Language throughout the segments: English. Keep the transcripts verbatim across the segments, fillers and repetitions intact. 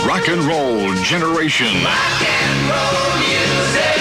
Rock and Roll Generation. Rock and roll music.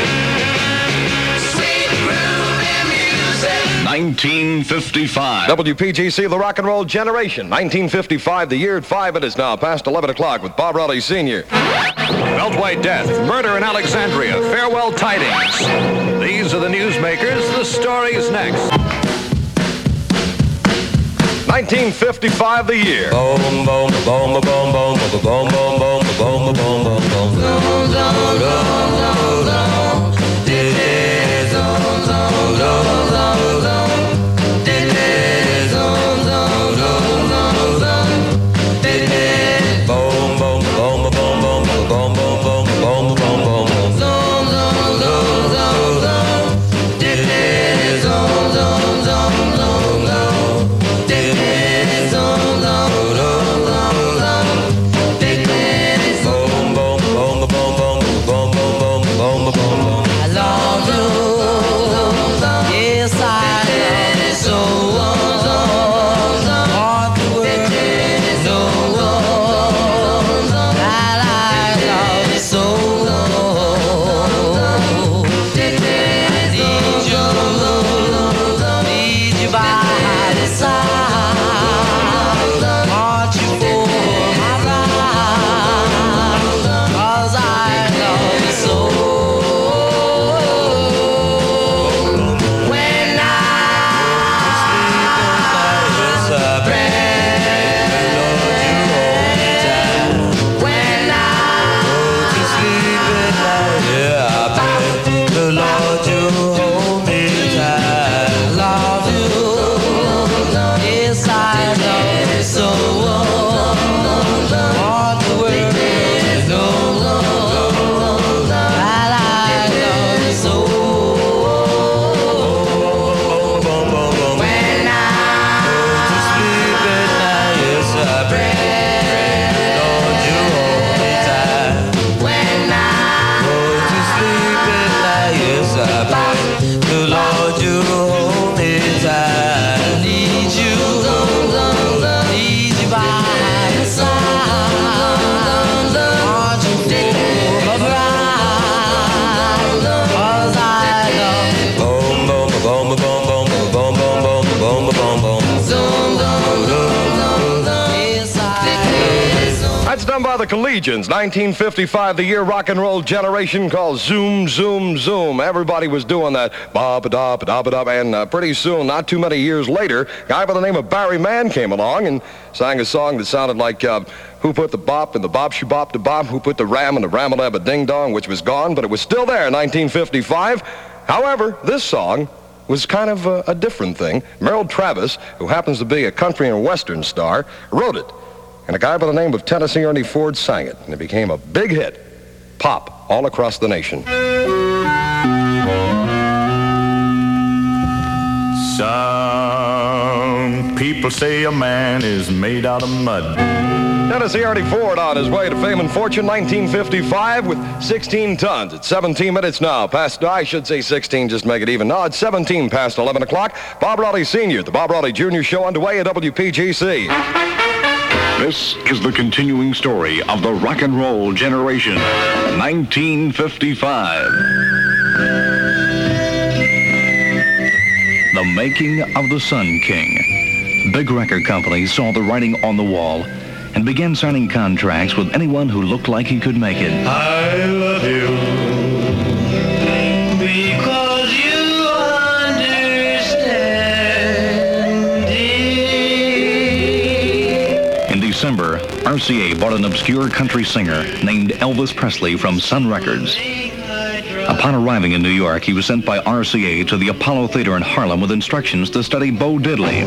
Sweet groovy music. nineteen fifty-five. W P G C, the Rock and Roll Generation. nineteen fifty-five, the year at five. It is now past eleven o'clock with Bob Raleigh Senior Beltway death, murder in Alexandria, farewell tidings. These are the newsmakers. The story's next. nineteen fifty-five, the year. Boom, boom, boom, boom, boom, boom, boom, boom, boom, boom, boom, boom, boom, The Collegians, nineteen fifty-five, the year Rock and Roll Generation, called Zoom, Zoom, Zoom. Everybody was doing that, ba-ba-da, ba-da-ba-da, and uh, pretty soon, not too many years later, a guy by the name of Barry Mann came along and sang a song that sounded like uh, Who Put the Bop in the Bop She Bop the Bop, Who Put the Ram in the Ram-a-Dab Ding Dong, which was gone, but it was still there in nineteen fifty-five. However, this song was kind of a, a different thing. Merrill Travis, who happens to be a country and western star, wrote it. And a guy by the name of Tennessee Ernie Ford sang it, and it became a big hit. Pop all across the nation. Some people say a man is made out of mud. Tennessee Ernie Ford on his way to fame and fortune, nineteen fifty-five, with sixteen tons. It's seventeen minutes now past, I should say sixteen, just make it even. No, it's seventeen past eleven o'clock. Bob Raleigh Senior, the Bob Raleigh Junior Show underway at W P G C. This is the continuing story of the Rock and Roll Generation, nineteen fifty-five. The making of the Sun King. Big record companies saw the writing on the wall and began signing contracts with anyone who looked like he could make it. I love you because you understand it. In December, R C A bought an obscure country singer named Elvis Presley from Sun Records. Upon arriving in New York, he was sent by R C A to the Apollo Theater in Harlem with instructions to study Bo Diddley.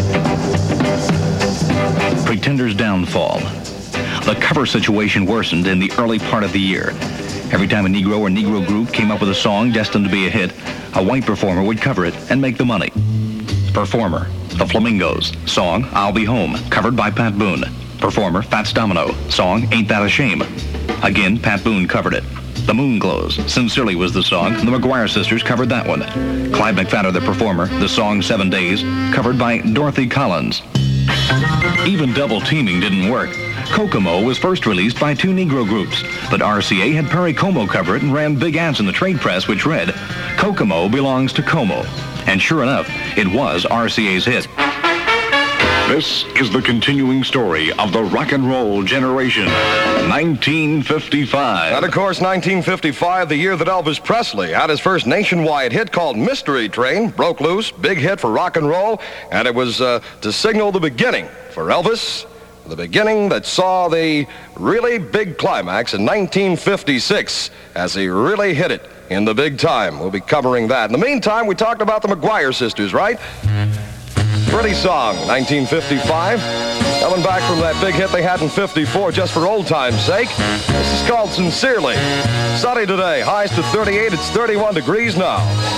Pretender's downfall. The cover situation worsened in the early part of the year. Every time a Negro or Negro group came up with a song destined to be a hit, a white performer would cover it and make the money. Performer, The Flamingos. Song, I'll Be Home, covered by Pat Boone. Performer, Fats Domino. Song, Ain't That a Shame. Again, Pat Boone covered it. The Moonglows, Sincerely was the song. The McGuire Sisters covered that one. Clyde McPhatter, the performer, the song Seven Days, covered by Dorothy Collins. Even double teaming didn't work. Kokomo was first released by two Negro groups, but R C A had Perry Como cover it and ran big ads in the trade press which read, "Kokomo belongs to Como." And sure enough, it was R C A's hit. This is the continuing story of the rock and roll generation, nineteen fifty-five. And of course, nineteen fifty-five, the year that Elvis Presley had his first nationwide hit called Mystery Train, broke loose, big hit for rock and roll, and it was uh, to signal the beginning for Elvis, the beginning that saw the really big climax in nineteen fifty-six as he really hit it in the big time. We'll be covering that. In the meantime, we talked about the McGuire sisters, right? Pretty song, nineteen fifty-five. Coming back from that big hit they had in fifty-four, just for old time's sake. This is called Sincerely. Sunny today, highs to thirty-eight, it's thirty-one degrees now.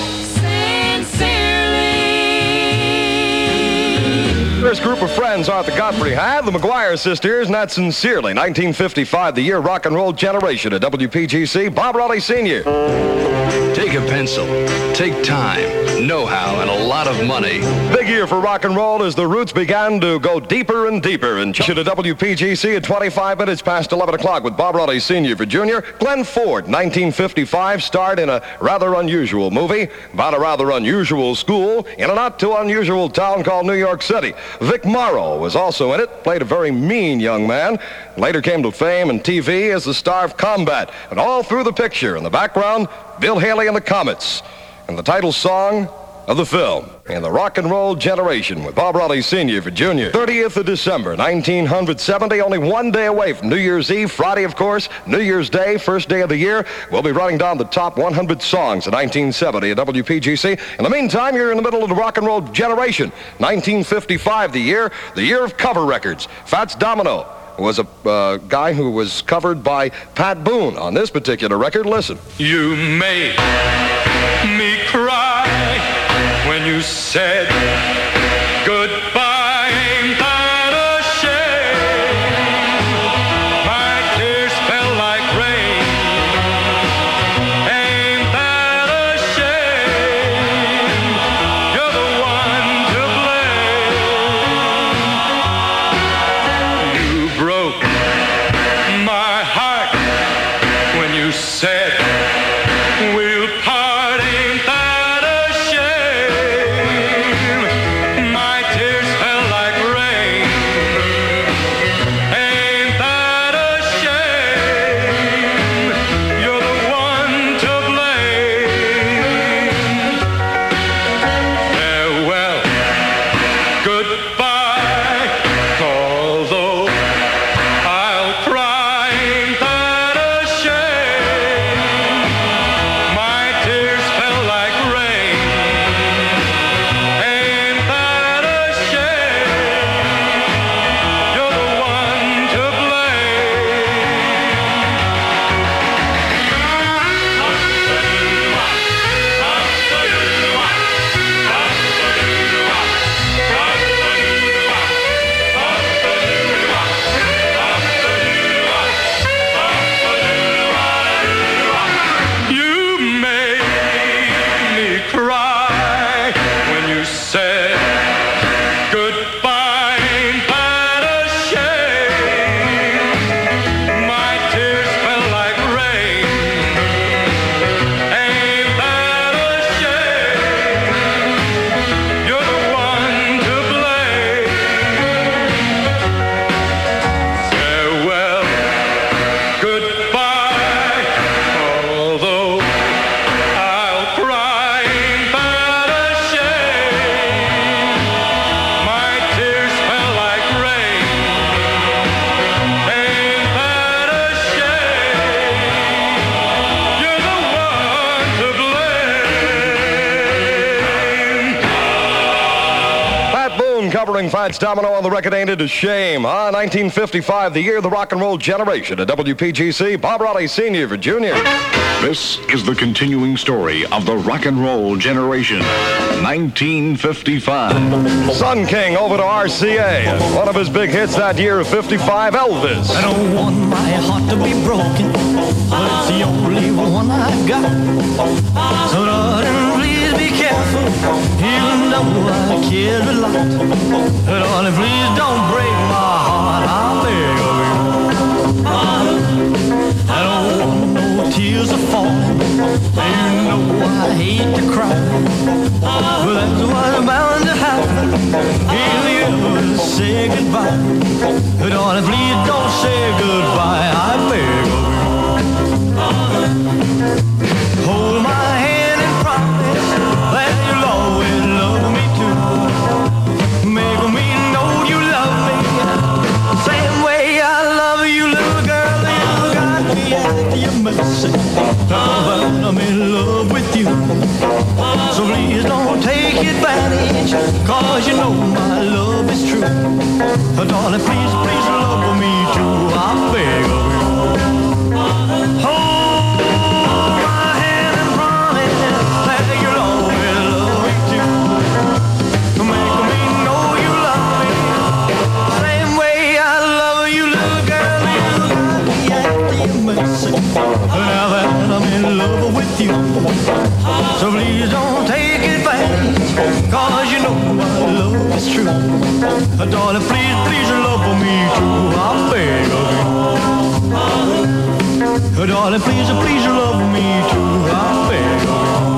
First group of friends Arthur Godfrey had, the McGuire sisters, and that's Sincerely. nineteen fifty-five, the year rock and roll generation at W P G C. Bob Raleigh Senior Take a pencil, take time, know-how, and a lot of money. Big year for rock and roll as the roots began to go deeper and deeper. And to W P G C at twenty-five minutes past eleven o'clock with Bob Raleigh Senior for Junior. Glenn Ford, nineteen fifty-five, starred in a rather unusual movie about a rather unusual school in a not too unusual town called New York City. Vic Morrow was also in it, played a very mean young man. Later came to fame and T V as the star of Combat. And all through the picture, in the background, Bill Haley and the Comets. And the title song of the film, in the rock and roll generation with Bob Raleigh Senior for Junior. thirtieth of December, nineteen seventy, only one day away from New Year's Eve. Friday, of course, New Year's Day, first day of the year. We'll be running down the top one hundred songs of nineteen seventy at W P G C. In the meantime, you're in the middle of the rock and roll generation. nineteen fifty-five, the year, the year of cover records. Fats Domino was a uh, guy who was covered by Pat Boone on this particular record. Listen. You made me cry when you said goodbye. Ain't that a shame? My tears fell like rain. Ain't that a shame? You're the one to blame. You broke my heart when you said we'll part. Ain't that a shame? My tears fell like rain. Ain't that a shame? You're the one to blame. Farewell, goodbye, although I'll cry. Ain't that a shame? My tears fell like rain. Ain't that a shame? You're the one to blame. You made me cry when you said goodbye. Ain't that a shame? My tears fell like rain. Ain't that a shame? You're the one to blame. Farewell, goodbye, although I'll cry. Ain't that a shame? My tears fell like rain. Ain't that a shame? You're the one to blame. Pat Boone covering Fats Domino on the record Ain't It a Shame. Ah, nineteen fifty-five, the year of the rock and roll generation at W P G C. Bob Raleigh Senior for Junior. This is the continuing story of the rock and roll generation. nineteen fifty-five. Sun King over to R C A. One of his big hits that year of fifty-five, Elvis. I don't want my heart to be broken, but it's the only one I got. So darling, please be careful, even though I care a lot. Darling, please don't break my heart, I beg of you. I don't want no tears are falling, and you know I hate to cry, but that's what's bound to happen if you ever say goodbye. Darling, please don't say goodbye, I beg of you. Hold my hand and promise that you'll always love me too. Make me know you love me same way I love you, little girl. You got me at your mercy. I'm in love with you, so please don't take advantage, cause you know my love is true. Darling, please, please love me too, I beg of you. Hold my hand and promise that you'll always love me too. Make me know you love me same way I love you, little girl. You got me at your mercy. Now that I'm in love with you, so please don't take advantage, cause you know my love is true. Darling, please, please love me too, I beg of you. Darling, please, please love me too, I beg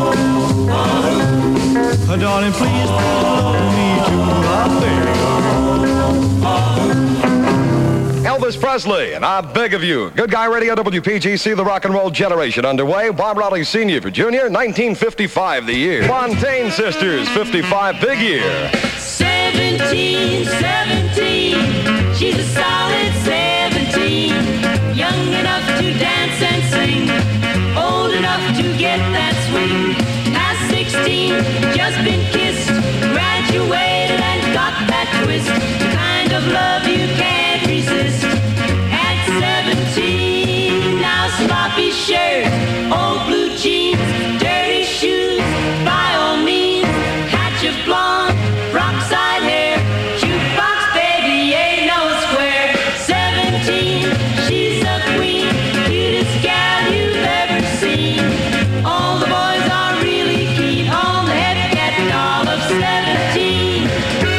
of you. Darling, please, please love me too, I beg of you. Elvis Presley, and I beg of you. Good Guy Radio, W P G C, the rock and roll generation underway. Bob Raleigh Senior for Junior, nineteen fifty-five the year. Fontaine Sisters, fifty-five, big year. Seventeen, seventeen, she's a solid seventeen. Young enough to dance and sing, old enough to get that swing. Past sixteen, just been kissed, graduated and got that twist. The kind of love you can't resist. At seventeen, now sloppy shirt, old blue jeans, dirty shoes, by all means, hatch of blonde, rock side hair, jukebox baby ain't no square. Seventeen, she's a queen, cutest gal you've ever seen. All the boys are really keen on the head cat doll of seventeen.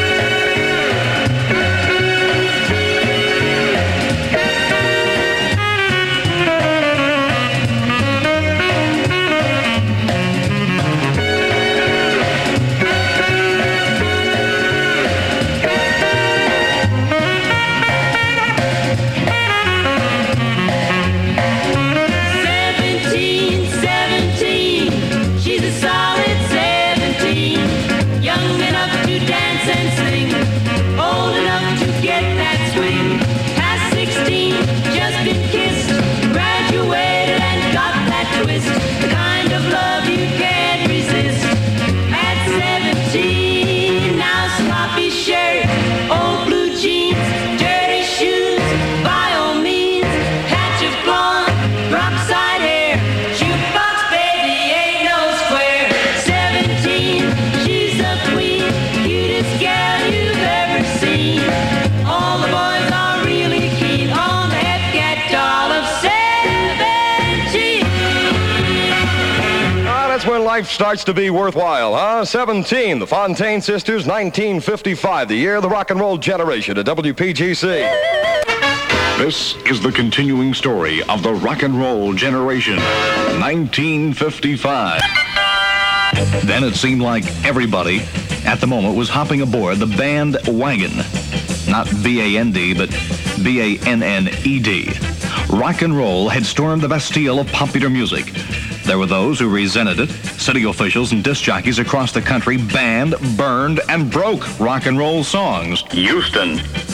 Seventeen, seventeen, she's a solid seventeen. Young enough to dance and sing, old enough to get that swing. Past sixteen, just been kissed, graduated and got that twist. The kind of love you can't resist. At seventeen, now sloppy shirt, old blue jeans, dirty shoes, by all means, hatch of blonde, rock side hair, jukebox baby ain't no square. Seventeen, she's a queen, cutest gal you've ever seen. All the boys are really keen on the head cat doll of seventeen. Ah, that's when life starts to be worthwhile, huh? seventeen, the Fontaine Sisters, nineteen fifty-five, the year of the rock and roll generation at W P G C. This is the continuing story of the rock and roll generation, nineteen fifty-five. Then it seemed like everybody at the moment was hopping aboard the band wagon. Not B A N D, but B A N N E D. Rock and roll had stormed the Bastille of popular music. There were those who resented it. City officials and disc jockeys across the country banned, burned, and broke rock and roll songs. Houston.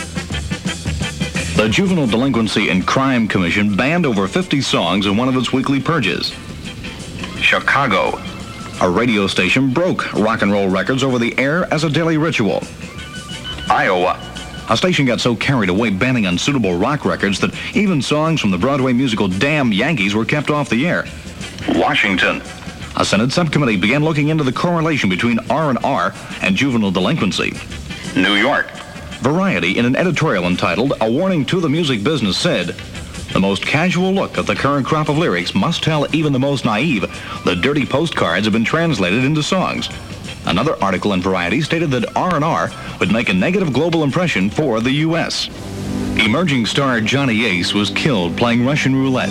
The Juvenile Delinquency and Crime Commission banned over fifty songs in one of its weekly purges. Chicago. A radio station broke rock and roll records over the air as a daily ritual. Iowa. A station got so carried away banning unsuitable rock records that even songs from the Broadway musical Damn Yankees were kept off the air. Washington. A Senate subcommittee began looking into the correlation between R and R and juvenile delinquency. New York. Variety, in an editorial entitled A Warning to the Music Business, said, "The most casual look at the current crop of lyrics must tell even the most naive that dirty postcards have been translated into songs." Another article in Variety stated that R and R would make a negative global impression for the U S. Emerging star Johnny Ace was killed playing Russian roulette.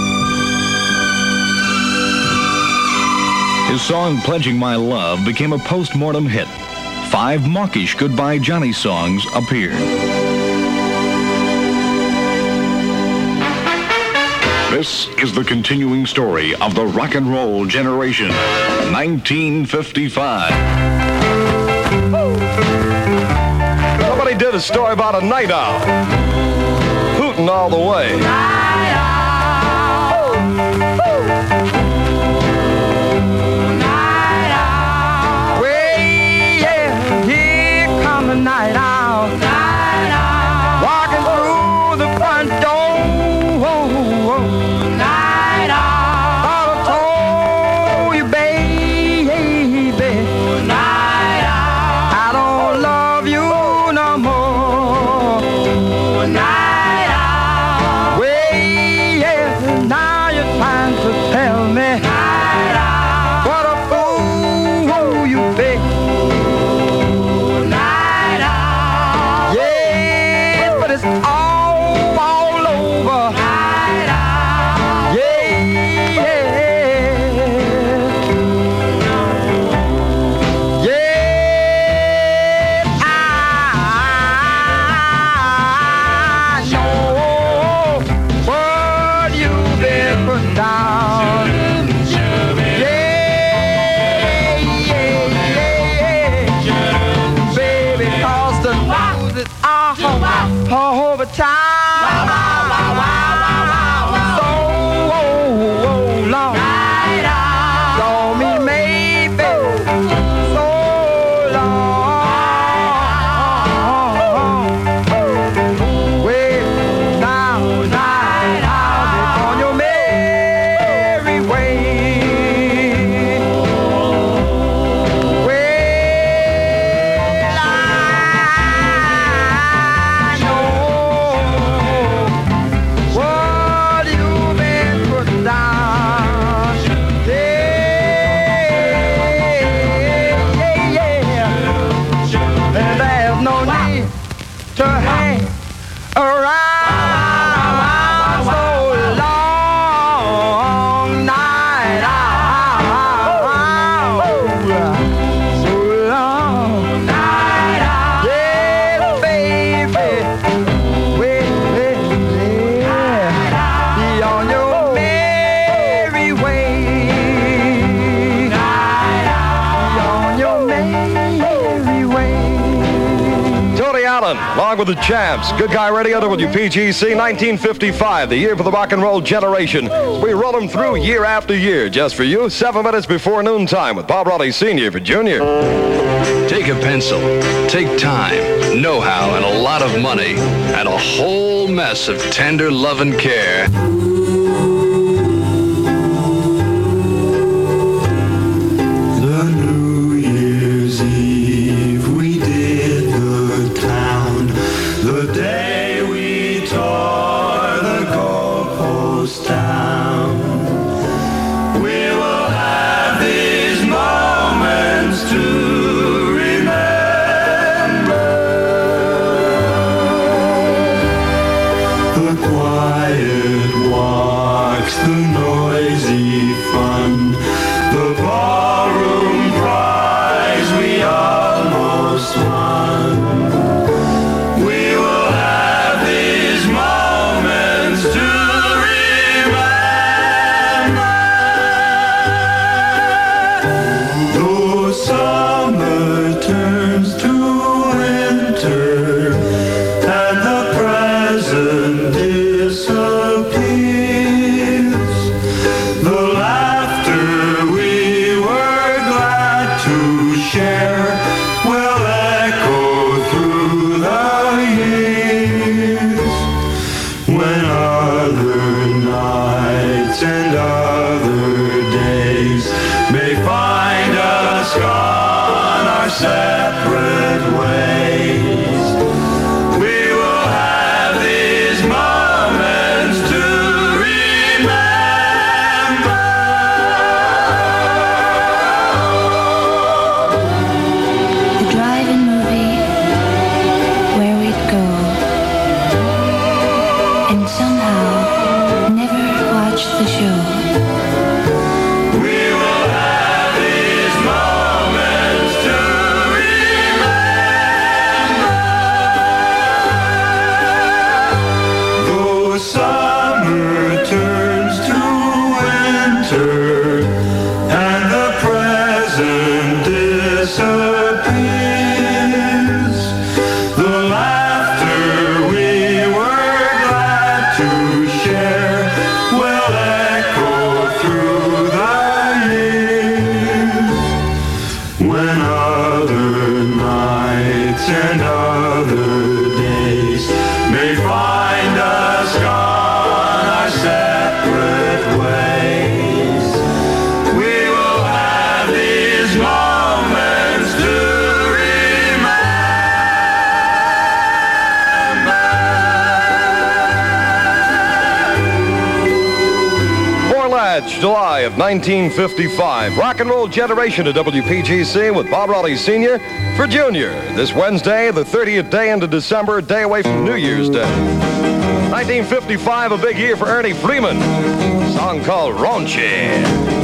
His song Pledging My Love became a post-mortem hit. Five mawkish Goodbye Johnny songs appeared. This is the continuing story of the rock and roll generation, nineteen fifty-five. Somebody did a story about a night owl hooting all the way. Night owl. Night owl. Way, yeah, here come the night owl. Night owl. Walking through the front door. Night owl. Thought I told you, baby. Night owl. I don't love you no more. Night owl. Way, yeah, now you're trying to tell me. Night owl. What a fool you be. Night owl. Yeah, but it's all, all over. Night owl. Yeah, yeah. Yeah, I know what you've been put down. Yeah, yeah, yeah. Baby, 'cause the news is all, all over town. So long. Don't mean maybe so long. Wait now, night I'll be on your merry way. Well, I know what you've been put down. Yeah, yeah, yeah. And there's no need to hang around so long. Night owl, so long. Night owl, yeah, baby. Wait, wait, yeah. Be on your merry way. Be on your merry way. Tony Allen, along with the Champs. Good Guy Radio, W P G C, nineteen fifty-five, the year for the rock and roll generation. We roll them through year after year, just for you, seven minutes before noontime with Bob Raleigh Senior for Junior. Take a pencil, take time, know-how, and a lot of money, and a whole mess of tender love and care. The New Year's Eve we did the town. The day we tore the goalpost down. We will have these moments to remember. The quiet walks, the noisy fun, the ballroom prize we almost won. We will have these moments to remember. Though summer turns to winter and the present disappears, the laughter we were glad That's July of nineteen fifty-five. Rock and Roll Generation at W P G C with Bob Raleigh Senior for Junior. This Wednesday, the thirtieth day into December, a day away from New Year's Day. nineteen fifty-five, a big year for Ernie Freeman. A song called Raunchy.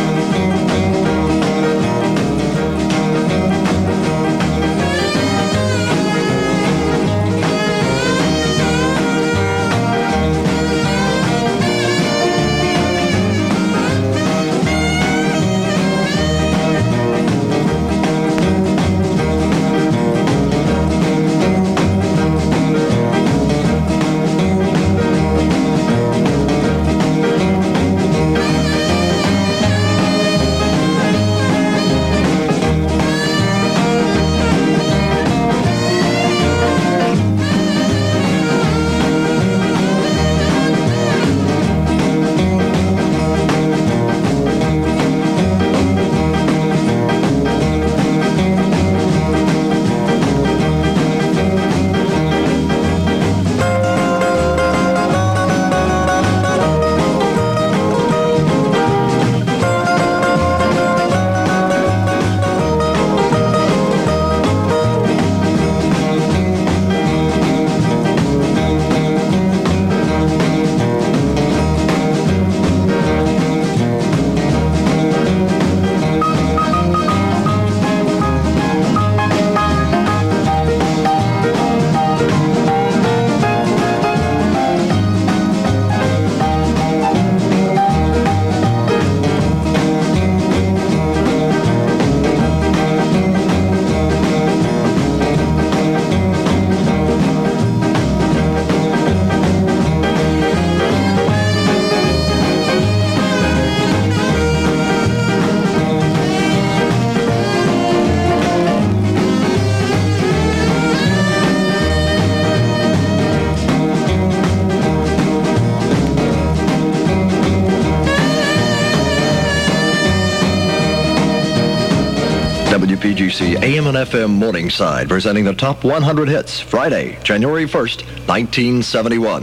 W P G C A M and F M Morningside, presenting the top one hundred hits, Friday, January first, nineteen seventy-one.